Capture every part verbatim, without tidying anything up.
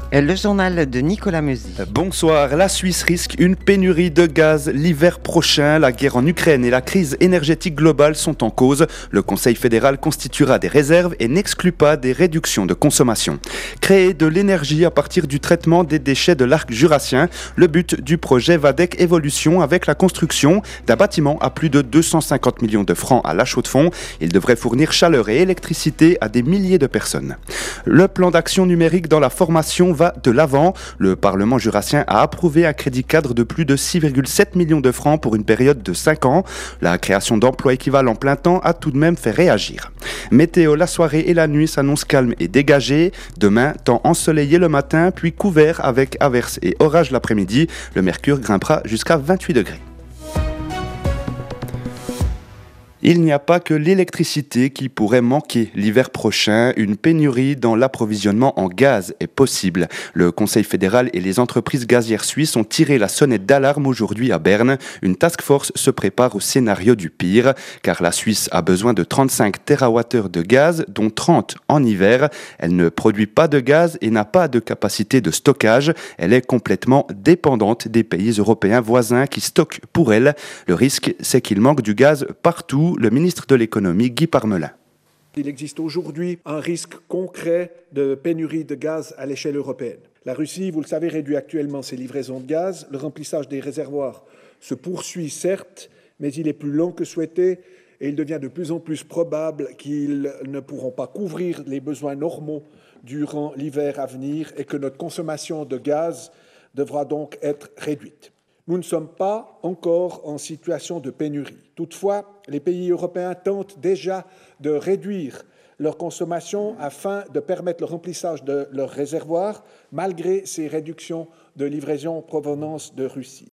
Le journal de Nicolas Meuzy. Bonsoir, la Suisse risque une pénurie de gaz l'hiver prochain. La guerre en Ukraine et la crise énergétique globale sont en cause. Le Conseil fédéral constituera des réserves et n'exclut pas des réductions de consommation. Créer de l'énergie à partir du traitement des déchets de l'arc jurassien. Le but du projet Vadec Evolution avec la construction d'un bâtiment à plus de deux cent cinquante millions de francs à La Chaux-de-Fonds. Il devrait fournir chaleur et électricité à des milliers de personnes. Le plan d'action numérique dans la formation va de l'avant. Le Parlement jurassien a approuvé un crédit cadre de plus de six virgule sept millions de francs pour une période de cinq ans. La création d'emplois équivalents plein temps a tout de même fait réagir. Météo, la soirée et la nuit s'annoncent calmes et dégagées. Demain, temps ensoleillé le matin, puis couvert avec averses et orages l'après-midi. Le mercure grimpera jusqu'à vingt-huit degrés. Il n'y a pas que l'électricité qui pourrait manquer l'hiver prochain. Une pénurie dans l'approvisionnement en gaz est possible. Le Conseil fédéral et les entreprises gazières suisses ont tiré la sonnette d'alarme aujourd'hui à Berne. Une task force se prépare au scénario du pire, car la Suisse a besoin de trente-cinq térawattheures de gaz, dont trente en hiver. Elle ne produit pas de gaz et n'a pas de capacité de stockage. Elle est complètement dépendante des pays européens voisins qui stockent pour elle. Le risque, c'est qu'il manque du gaz partout. Le ministre de l'économie, Guy Parmelin. Il existe aujourd'hui un risque concret de pénurie de gaz à l'échelle européenne. La Russie, vous le savez, réduit actuellement ses livraisons de gaz. Le remplissage des réservoirs se poursuit certes, mais il est plus lent que souhaité et il devient de plus en plus probable qu'ils ne pourront pas couvrir les besoins normaux durant l'hiver à venir et que notre consommation de gaz devra donc être réduite. Nous ne sommes pas encore en situation de pénurie. Toutefois, les pays européens tentent déjà de réduire leur consommation afin de permettre le remplissage de leurs réservoirs, malgré ces réductions de livraison en provenance de Russie.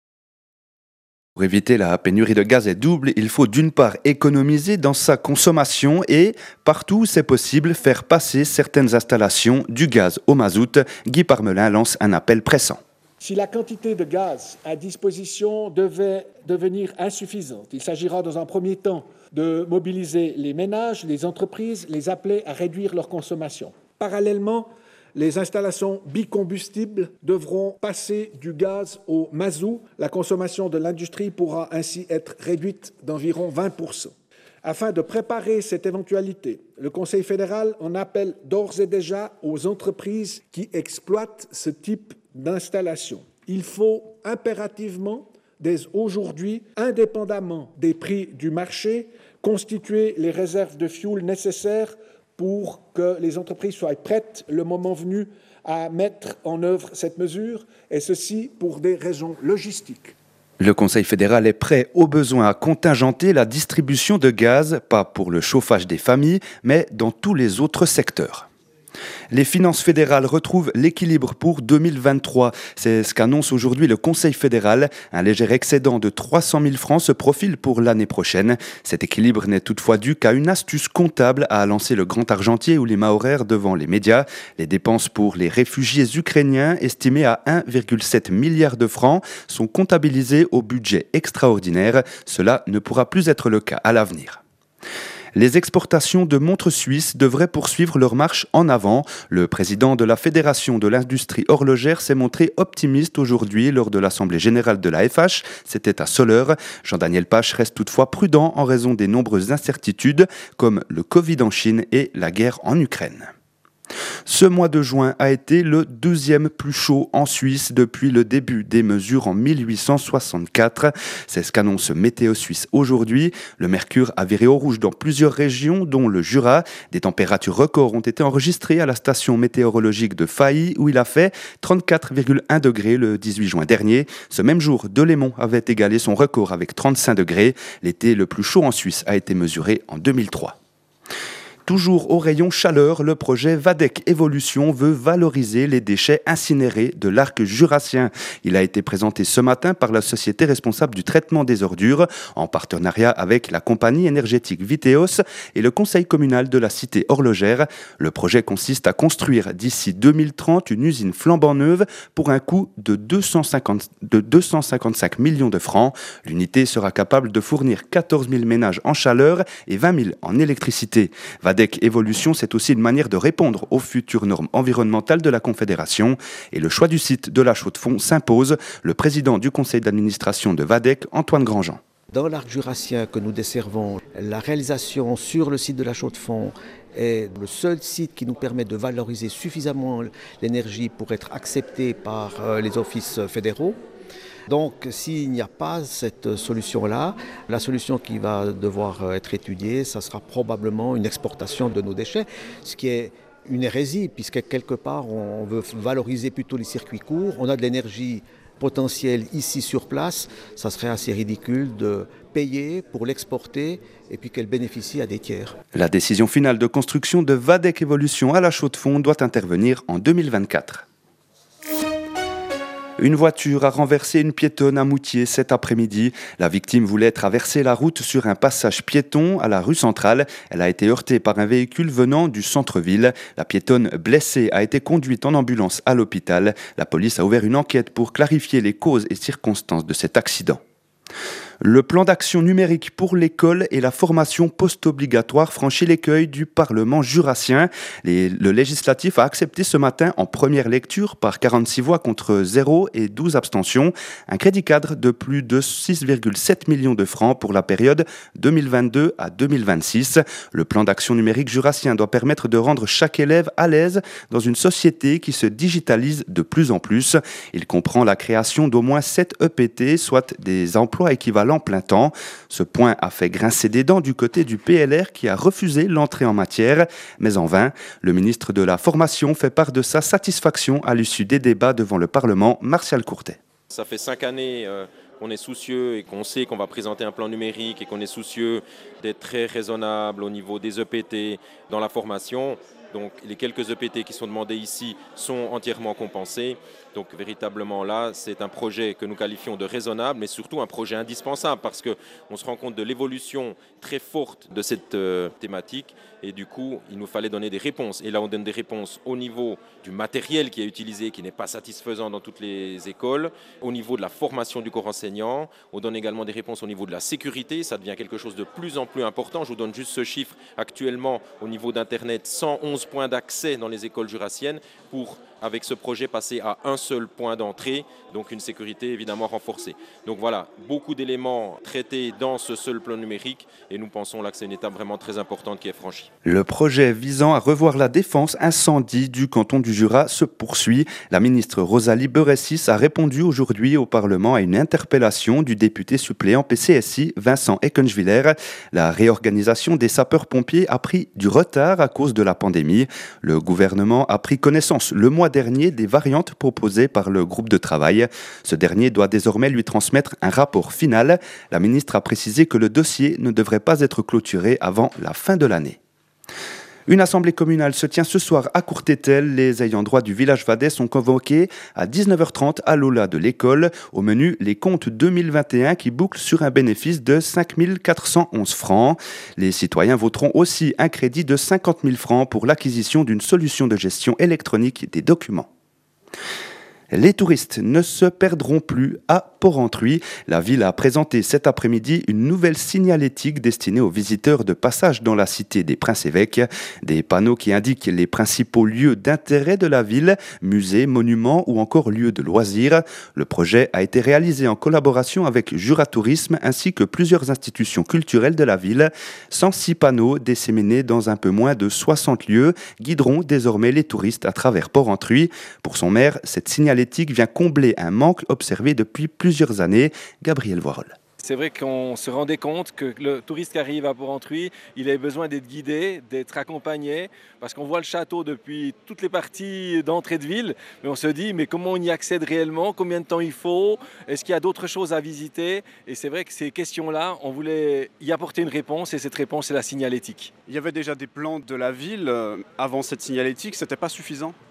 Pour éviter la pénurie de gaz est double, il faut d'une part économiser dans sa consommation et, partout où c'est possible, faire passer certaines installations du gaz au mazout. Guy Parmelin lance un appel pressant. Si la quantité de gaz à disposition devait devenir insuffisante, il s'agira dans un premier temps de mobiliser les ménages, les entreprises, les appeler à réduire leur consommation. Parallèlement, les installations bicombustibles devront passer du gaz au mazout. La consommation de l'industrie pourra ainsi être réduite d'environ vingt pour cent. Afin de préparer cette éventualité, le Conseil fédéral en appelle d'ores et déjà aux entreprises qui exploitent ce type d'installation. Il faut impérativement, dès aujourd'hui, indépendamment des prix du marché, constituer les réserves de fioul nécessaires pour que les entreprises soient prêtes, le moment venu, à mettre en œuvre cette mesure, et ceci pour des raisons logistiques. Le Conseil fédéral est prêt au besoin à contingenter la distribution de gaz, pas pour le chauffage des familles, mais dans tous les autres secteurs. Les finances fédérales retrouvent l'équilibre pour deux mille vingt-trois. C'est ce qu'annonce aujourd'hui le Conseil fédéral. Un léger excédent de trois cent mille francs se profile pour l'année prochaine. Cet équilibre n'est toutefois dû qu'à une astuce comptable, a lancé le grand argentier Oulima Horaire devant les médias. Les dépenses pour les réfugiés ukrainiens, estimées à un virgule sept milliard de francs, sont comptabilisées au budget extraordinaire. Cela ne pourra plus être le cas à l'avenir. Les exportations de montres suisses devraient poursuivre leur marche en avant. Le président de la Fédération de l'industrie horlogère s'est montré optimiste aujourd'hui lors de l'Assemblée générale de la F H. C'était à Soleure. Jean-Daniel Pache reste toutefois prudent en raison des nombreuses incertitudes, comme le Covid en Chine et la guerre en Ukraine. Ce mois de juin a été le deuxième plus chaud en Suisse depuis le début des mesures en mille huit cent soixante-quatre. C'est ce qu'annonce Météo Suisse aujourd'hui. Le mercure a viré au rouge dans plusieurs régions, dont le Jura. Des températures records ont été enregistrées à la station météorologique de Failly, où il a fait trente-quatre virgule un degrés le dix-huit juin dernier. Ce même jour, Delémont avait égalé son record avec trente-cinq degrés. L'été le plus chaud en Suisse a été mesuré en deux mille trois. Toujours au rayon chaleur, le projet Vadec Evolution veut valoriser les déchets incinérés de l'arc jurassien. Il a été présenté ce matin par la société responsable du traitement des ordures, en partenariat avec la compagnie énergétique Viteos et le conseil communal de la cité horlogère. Le projet consiste à construire d'ici deux mille trente une usine flambant neuve pour un coût de deux cent cinquante, de deux cent cinquante-cinq millions de francs. L'unité sera capable de fournir quatorze mille ménages en chaleur et vingt mille en électricité. Vadec Evolution, c'est aussi une manière de répondre aux futures normes environnementales de la Confédération. Et le choix du site de la Chaux-de-Fonds s'impose. Le président du conseil d'administration de Vadec, Antoine Grandjean. Dans l'arc jurassien que nous desservons, la réalisation sur le site de la Chaux-de-Fonds est le seul site qui nous permet de valoriser suffisamment l'énergie pour être accepté par les offices fédéraux. Donc s'il n'y a pas cette solution-là, la solution qui va devoir être étudiée, ça sera probablement une exportation de nos déchets, ce qui est une hérésie puisque quelque part on veut valoriser plutôt les circuits courts, on a de l'énergie potentiel ici sur place, ça serait assez ridicule de payer pour l'exporter et puis qu'elle bénéficie à des tiers. La décision finale de construction de Vadec Evolution à la Chaux-de-Fonds doit intervenir en deux mille vingt-quatre. Une voiture a renversé une piétonne à Moutier cet après-midi. La victime voulait traverser la route sur un passage piéton à la rue centrale. Elle a été heurtée par un véhicule venant du centre-ville. La piétonne blessée a été conduite en ambulance à l'hôpital. La police a ouvert une enquête pour clarifier les causes et circonstances de cet accident. Le plan d'action numérique pour l'école et la formation post-obligatoire franchit l'écueil du Parlement jurassien. Les, le législatif a accepté ce matin en première lecture par quarante-six voix contre zéro et douze abstentions un crédit cadre de plus de six virgule sept millions de francs pour la période deux mille vingt-deux à deux mille vingt-six. Le plan d'action numérique jurassien doit permettre de rendre chaque élève à l'aise dans une société qui se digitalise de plus en plus. Il comprend la création d'au moins sept E P T, soit des emplois équivalents plein temps. Ce point a fait grincer des dents du côté du P L R qui a refusé l'entrée en matière, mais en vain. Le ministre de la Formation fait part de sa satisfaction à l'issue des débats devant le Parlement. Martial Courtet. Ça fait cinq années euh, qu'on est soucieux et qu'on sait qu'on va présenter un plan numérique et qu'on est soucieux d'être très raisonnable au niveau des E P T dans la formation. Donc les quelques E P T qui sont demandés ici sont entièrement compensés. Donc véritablement là, c'est un projet que nous qualifions de raisonnable, mais surtout un projet indispensable parce qu'on se rend compte de l'évolution très forte de cette euh, thématique et du coup, il nous fallait donner des réponses. Et là, on donne des réponses au niveau du matériel qui est utilisé, qui n'est pas satisfaisant dans toutes les écoles, au niveau de la formation du corps enseignant, on donne également des réponses au niveau de la sécurité, ça devient quelque chose de plus en plus important. Je vous donne juste ce chiffre actuellement au niveau d'Internet, cent onze points d'accès dans les écoles jurassiennes pour, avec ce projet, passer à un seul point d'entrée, donc une sécurité évidemment renforcée. Donc voilà, beaucoup d'éléments traités dans ce seul plan numérique et nous pensons là que c'est une étape vraiment très importante qui est franchie. Le projet visant à revoir la défense incendie du canton du Jura se poursuit. La ministre Rosalie Beressis a répondu aujourd'hui au Parlement à une interpellation du député suppléant P C S I Vincent Eckenschwiller. La réorganisation des sapeurs-pompiers a pris du retard à cause de la pandémie. Le gouvernement a pris connaissance le mois dernier des variantes proposées par le groupe de travail. Ce dernier doit désormais lui transmettre un rapport final. La ministre a précisé que le dossier ne devrait pas être clôturé avant la fin de l'année. Une assemblée communale se tient ce soir à Courtétel. Les ayants droit du village vadais sont convoqués à dix-neuf heures trente à l'aula de l'école. Au menu, les comptes deux mille vingt et un qui bouclent sur un bénéfice de cinq mille quatre cent onze francs. Les citoyens voteront aussi un crédit de cinquante mille francs pour l'acquisition d'une solution de gestion électronique des documents. Les touristes ne se perdront plus à Porrentruy. La ville a présenté cet après-midi une nouvelle signalétique destinée aux visiteurs de passage dans la cité des Princes-Évêques. Des panneaux qui indiquent les principaux lieux d'intérêt de la ville, musées, monuments ou encore lieux de loisirs. Le projet a été réalisé en collaboration avec Jura Tourisme ainsi que plusieurs institutions culturelles de la ville. cent six panneaux disséminés dans un peu moins de soixante lieux guideront désormais les touristes à travers Porrentruy. Pour son maire, cette signalétique vient combler un manque observé depuis plusieurs années. Gabriel Voirol. C'est vrai qu'on se rendait compte que le touriste qui arrive à Porrentruy, il avait besoin d'être guidé, d'être accompagné, parce qu'on voit le château depuis toutes les parties d'entrée de ville, mais on se dit, mais comment on y accède réellement? Combien de temps il faut? Est-ce qu'il y a d'autres choses à visiter? Et c'est vrai que ces questions-là, on voulait y apporter une réponse, et cette réponse, c'est la signalétique. Il y avait déjà des plans de la ville avant cette signalétique, c'était pas suffisant?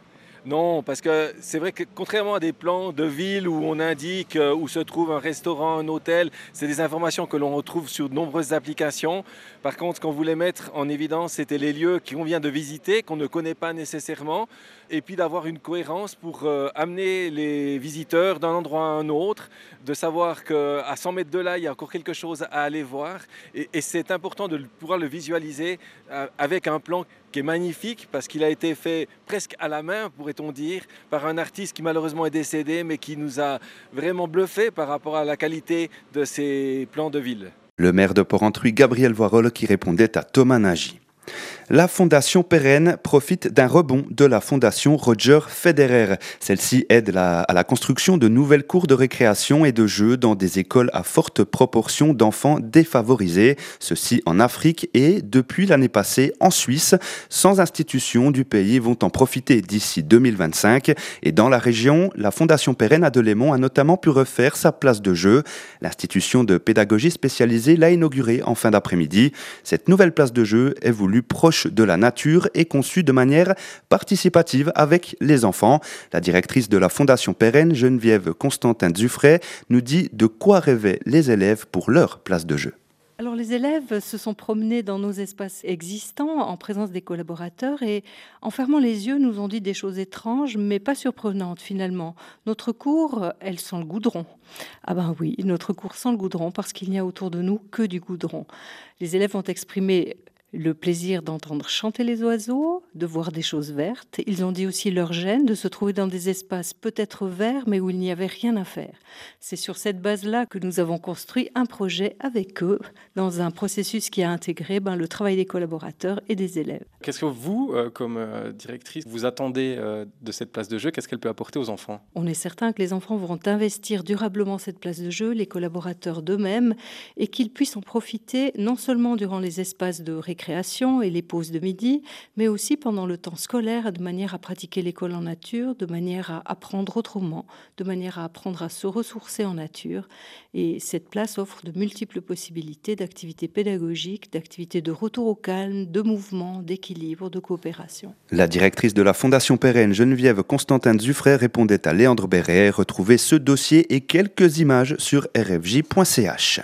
Non, parce que c'est vrai que contrairement à des plans de ville où on indique euh, où se trouve un restaurant, un hôtel, c'est des informations que l'on retrouve sur de nombreuses applications. Par contre, ce qu'on voulait mettre en évidence, c'était les lieux qu'on vient de visiter, qu'on ne connaît pas nécessairement, et puis d'avoir une cohérence pour euh, amener les visiteurs d'un endroit à un autre, de savoir qu'à cent mètres de là, il y a encore quelque chose à aller voir. Et, et c'est important de pouvoir le visualiser euh, avec un plan qui est magnifique parce qu'il a été fait presque à la main, pourrait-on dire, par un artiste qui malheureusement est décédé, mais qui nous a vraiment bluffé par rapport à la qualité de ces plans de ville. Le maire de Porrentruy, Gabriel Voirol, qui répondait à Thomas Nagy. La Fondation Pérenne profite d'un rebond de la Fondation Roger Federer. Celle-ci aide la, à la construction de nouvelles cours de récréation et de jeux dans des écoles à forte proportion d'enfants défavorisés, ceci en Afrique et, depuis l'année passée, en Suisse. cent institutions du pays vont en profiter d'ici deux mille vingt-cinq. Et dans la région, la Fondation Pérenne à Delémont a notamment pu refaire sa place de jeu. L'institution de pédagogie spécialisée l'a inaugurée en fin d'après-midi. Cette nouvelle place de jeu est voulue proche de la nature et conçue de manière participative avec les enfants. La directrice de la Fondation Pérenne, Geneviève Constantin-Dufray, nous dit de quoi rêvaient les élèves pour leur place de jeu. Alors les élèves se sont promenés dans nos espaces existants en présence des collaborateurs et en fermant les yeux nous ont dit des choses étranges mais pas surprenantes finalement. Notre cour, elle sent le goudron. Ah ben oui, notre cour sent le goudron parce qu'il n'y a autour de nous que du goudron. Les élèves ont exprimé le plaisir d'entendre chanter les oiseaux, de voir des choses vertes. Ils ont dit aussi leur gêne de se trouver dans des espaces peut-être verts, mais où il n'y avait rien à faire. C'est sur cette base-là que nous avons construit un projet avec eux, dans un processus qui a intégré ben, le travail des collaborateurs et des élèves. Qu'est-ce que vous, euh, comme euh, directrice, vous attendez euh, de cette place de jeu? Qu'est-ce qu'elle peut apporter aux enfants? On est certain que les enfants vont investir durablement cette place de jeu, les collaborateurs d'eux-mêmes, et qu'ils puissent en profiter non seulement durant les espaces de récréation, création et les pauses de midi, mais aussi pendant le temps scolaire, de manière à pratiquer l'école en nature, de manière à apprendre autrement, de manière à apprendre à se ressourcer en nature. Et cette place offre de multiples possibilités d'activités pédagogiques, d'activités de retour au calme, de mouvement, d'équilibre, de coopération. La directrice de la Fondation Pérenne, Geneviève Constantin-Dufray, répondait à Léandre Béret. Retrouvez ce dossier et quelques images sur r f j point c h.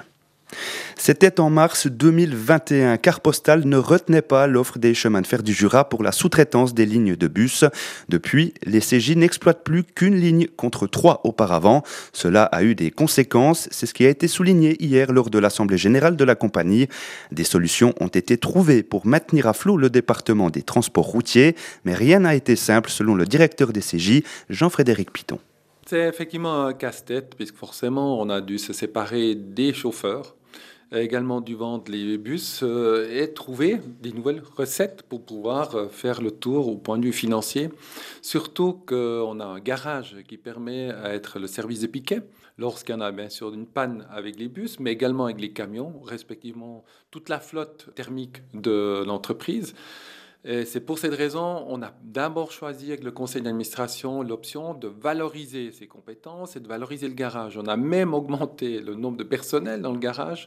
C'était en mars deux mille vingt et un. Carte Postale ne retenait pas l'offre des chemins de fer du Jura pour la sous-traitance des lignes de bus. Depuis, les C J n'exploitent plus qu'une ligne contre trois auparavant. Cela a eu des conséquences. C'est ce qui a été souligné hier lors de l'Assemblée générale de la compagnie. Des solutions ont été trouvées pour maintenir à flot le département des transports routiers, mais rien n'a été simple selon le directeur des C J, Jean-Frédéric Piton. C'est effectivement un casse-tête, puisque forcément on a dû se séparer des chauffeurs, également dû vendre les bus euh, et trouver des nouvelles recettes pour pouvoir euh, faire le tour au point de vue financier. Surtout qu'on a un garage qui permet à être le service de piquet lorsqu'il y en a bien sûr une panne avec les bus, mais également avec les camions, respectivement toute la flotte thermique de l'entreprise. Et c'est pour cette raison on a d'abord choisi avec le conseil d'administration l'option de valoriser ses compétences et de valoriser le garage. On a même augmenté le nombre de personnel dans le garage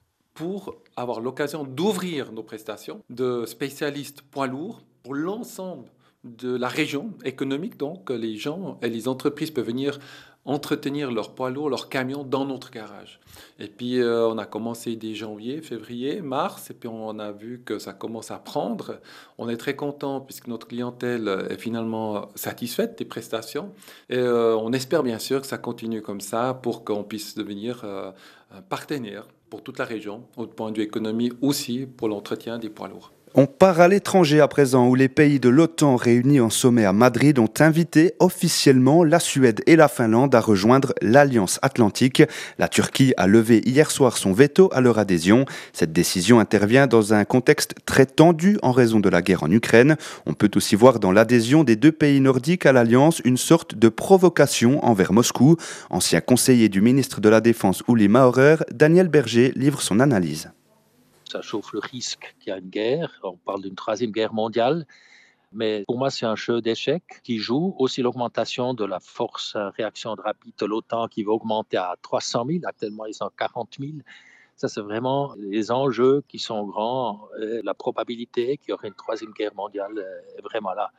pour avoir l'occasion d'ouvrir nos prestations de spécialistes poids lourds pour l'ensemble de la région économique. Donc les gens et les entreprises peuvent venir entretenir leurs poids lourds, leurs camions dans notre garage. Et puis euh, on a commencé dès janvier, février, mars, et puis on a vu que ça commence à prendre. On est très content puisque notre clientèle est finalement satisfaite des prestations. Et euh, on espère bien sûr que ça continue comme ça pour qu'on puisse devenir euh, un partenaire pour toute la région, au point de vue économie aussi pour l'entretien des poids lourds. On part à l'étranger à présent, où les pays de l'OTAN réunis en sommet à Madrid ont invité officiellement la Suède et la Finlande à rejoindre l'Alliance Atlantique. La Turquie a levé hier soir son veto à leur adhésion. Cette décision intervient dans un contexte très tendu en raison de la guerre en Ukraine. On peut aussi voir dans l'adhésion des deux pays nordiques à l'Alliance une sorte de provocation envers Moscou. Ancien conseiller du ministre de la Défense Uli Maurer, Daniel Berger livre son analyse. Ça chauffe le risque qu'il y a une guerre. On parle d'une troisième guerre mondiale. Mais pour moi, c'est un jeu d'échecs qui joue aussi l'augmentation de la force réaction rapide de l'OTAN qui va augmenter à trois cent mille. Actuellement, ils sont à quarante mille. Ça, c'est vraiment les enjeux qui sont grands. La probabilité qu'il y aurait une troisième guerre mondiale est vraiment là.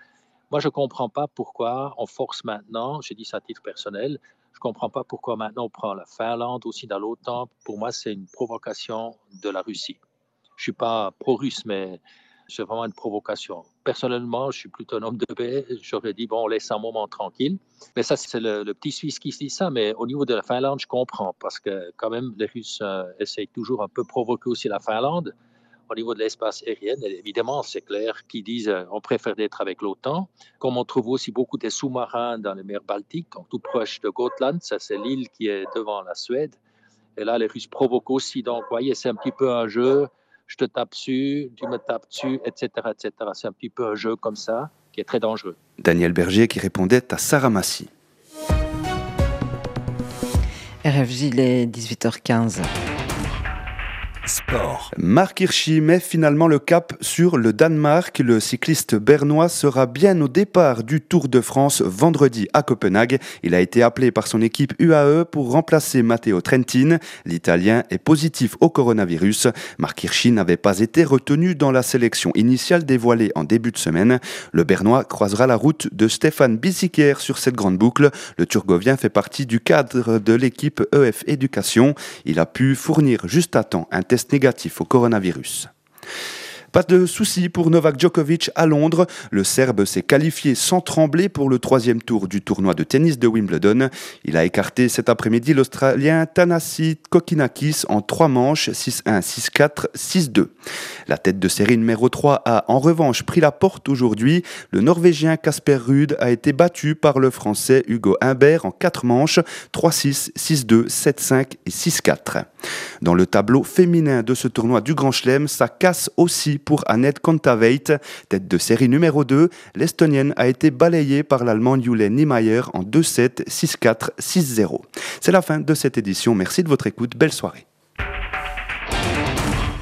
Moi, je ne comprends pas pourquoi on force maintenant, je dis ça à titre personnel, je ne comprends pas pourquoi maintenant on prend la Finlande aussi dans l'OTAN. Pour moi, c'est une provocation de la Russie. Je ne suis pas pro-russe, mais c'est vraiment une provocation. Personnellement, je suis plutôt un homme de paix. J'aurais dit, bon, on laisse un moment tranquille. Mais ça, c'est le, le petit Suisse qui se dit ça. Mais au niveau de la Finlande, je comprends parce que quand même, les Russes euh, essayent toujours un peu provoquer aussi la Finlande. Au niveau de l'espace aérien, évidemment, c'est clair qu'ils disent euh, on préfère d'être avec l'OTAN. Comme on trouve aussi beaucoup de sous-marins dans les mers Baltiques, donc tout proche de Gotland, ça c'est l'île qui est devant la Suède. Et là, les Russes provoquent aussi. Donc, vous voyez, c'est un petit peu un jeu. Je te tape dessus, tu me tapes dessus, et cetera, et cetera. C'est un petit peu un jeu comme ça qui est très dangereux. Daniel Berger qui répondait à Sarah Massy. R F J, il est dix-huit heures quinze. Sport. Marc Hirschi met finalement le cap sur le Danemark. Le cycliste bernois sera bien au départ du Tour de France vendredi à Copenhague. Il a été appelé par son équipe U A E pour remplacer Matteo Trentin. L'Italien est positif au coronavirus. Marc Hirschi n'avait pas été retenu dans la sélection initiale dévoilée en début de semaine. Le bernois croisera la route de Stefan Bissiker sur cette grande boucle. Le Turgovien fait partie du cadre de l'équipe E F Éducation. Il a pu fournir juste à temps un test négatif au coronavirus. Pas de souci pour Novak Djokovic à Londres. Le Serbe s'est qualifié sans trembler pour le troisième tour du tournoi de tennis de Wimbledon. Il a écarté cet après-midi l'Australien Thanasi Kokkinakis en trois manches, six un, six quatre, six deux. La tête de série numéro trois a en revanche pris la porte aujourd'hui. Le Norvégien Casper Ruud a été battu par le Français Hugo Humbert en quatre manches, trois six, six deux, sept cinq et six quatre. Dans le tableau féminin de ce tournoi du Grand Chelem, ça casse aussi pour Annette Kontaveit. Tête de série numéro deux, l'Estonienne a été balayée par l'Allemande Jule Niemeyer en deux sept, six quatre, six zéro. C'est la fin de cette édition. Merci de votre écoute. Belle soirée.